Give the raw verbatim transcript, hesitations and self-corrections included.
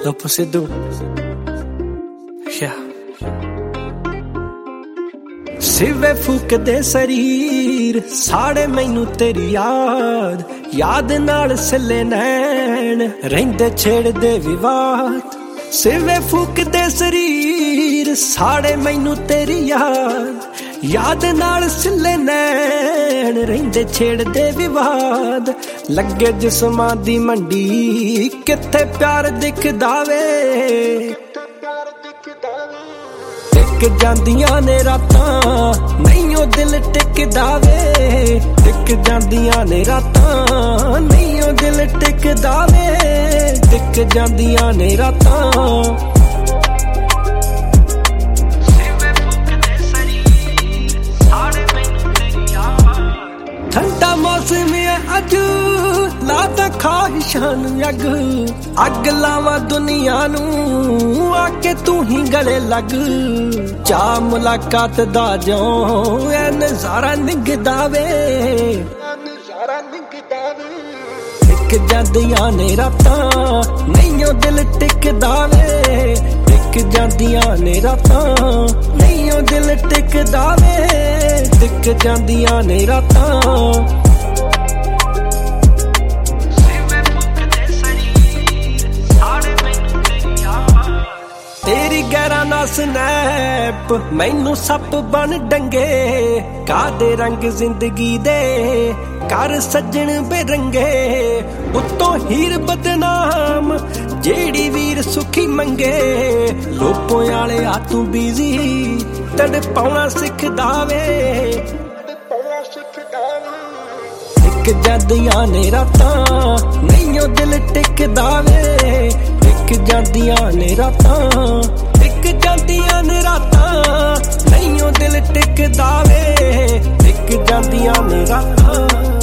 Dopo Sidhu. Yeah. ਸਿਵੇ ਫੂਕਦੇ ਸਰੀਰ ਸਾੜੇ ਮੈਨੂੰ ਤੇਰੀ ਯਾਦ ਯਾਦ ਨਾਲ ਸਿੱਲੇ ਨੈਣ ਰਹਿੰਦੇ ਛੇੜਦੇ ਵਿਵਾਦ ਸਿਵੇ ਫੂਕਦੇ ਸਰੀਰ ਸਾੜੇ ਮੈਨੂੰ ਤੇਰੀ ਯਾਦ ਯਾਦ ਨਾਲ ਸਿੱਲੇ ਨੈਣ ਰਹਿੰਦੇ ਛੇੜਦੇ ਵਿਵਾਦ ਲੱਗੇ ਜਿਸਮਾਂ ਦੀ ਮੰਡੀ ਕਿੱਥੇ ਪਿਆਰ ਦਿਖਦਾ ਵੇ ਟਿਕ ਜਾਂਦੀਆਂ ਨੇ ਰਾਤਾਂ ਨਹੀਂ ਉਹ ਦਿਲ ਟਿਕਦਾ ਵੇ ਟਿਕ ਜਾਂਦੀਆਂ ਨੇ ਰਾਤਾਂ ਨਹੀਂ ਉਹ ਦਿਲ ਟਿਕਦਾ ਵੇ ਟਿਕ ਜਾਂਦੀਆਂ ਨੇ ਰਾਤਾਂ ਠੰਡਾ ਮੌਸਮ ਹੈ ਅੱਜ ਲਾਦਾ ਖਾਹਿਸ਼ਾਂ ਨੂੰ ਅੱਗ ਅੱਗ ਲਾਵਾਂ ਦੁਨੀਆ ਨੂੰ ਆ ਕੇ ਤੂੰ ਹੀ ਗਲੇ ਲੱਗ ਚਾ ਮੁਲਾਕਾਤ ਦਾ ਜਿਉਂ ਐ ਨਜ਼ਾਰਾ ਨਿਗਦਾ ਵੇ ਨਜ਼ਾਰਾ ਨਿਗਦਾ ਵੇ ਟਿਕ ਜਾਂਦੀਆਂ ਨੇ ਰਾਤਾਂ ਨਹੀਂ ਉਹ ਦਿਲ ਟਿਕਦਾ ਵੇ ਟਿਕ ਜਾਂਦੀਆਂ ਨੇ ਰਾਤਾਂ ਨਹੀਂ ਉਹ ਦਿਲ ਟਿਕਦਾ ਵੇ ਟਿਕ ਜਾਂਦੀਆਂ ਨੇ ਰਾਤਾਂ ਤੇਰੀ ਗਹਿਰਾ ਨਾ ਸਨੈਪ ਮੈਨੂੰ ਸੱਪ ਬਣ ਡੰਗੇ ਕਾਦੇ ਰੰਗ ਜ਼ਿੰਦਗੀ ਦੇ ਕਰ ਸੱਜਣ ਬੇਰੰਗੇ ਉੱਤੋਂ ਹੀਰ ਬਦਨਾਮ ਜਿਹੜੀ ਵੀਰ ਸੁਖੀ ਮੰਗੇ ਲੋਪੋਂ ਵਾਲੇ ਆ ਤੂੰ ਬੀਜ਼ੀ ਤੜ ਪਾਉਣਾ ਸਿੱਖਦਾ ਵੇ ਟਿਕ ਜਾਂਦੀਆਂ ਨੇ ਰਾਤਾਂ ਨਹੀਂ ਉਹ ਦਿਲ ਟਿਕਦਾ ਵੇ ਟਿਕ ਜਾਂਦੀਆਂ ਨੇ ਰਾਤਾਂ ਟਿਕ ਜਾਂਦੀਆਂ ਨੇ ਰਾਤਾਂ ਨਹੀਂ ਉਹ ਦਿਲ ਟਿਕਦਾ ਵੇ ਟਿਕ ਜਾਂਦੀਆਂ ਨੇ ਰਾਤਾਂ